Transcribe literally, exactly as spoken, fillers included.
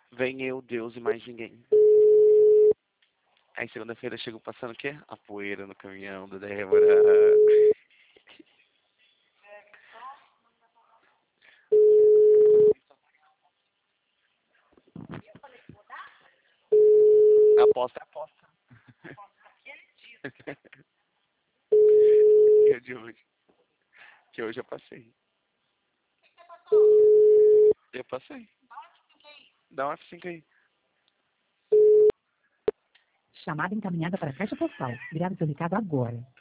Vem eu, Deus e mais ninguém. Aí segunda-feira chego passando o quê? A poeira no caminhão do Débora. Aposta é aposta. E é de hoje. Que hoje eu passei. Eu passei. Dá um F cinco aí. Chamada encaminhada para a caixa postal. Grave seu recado agora.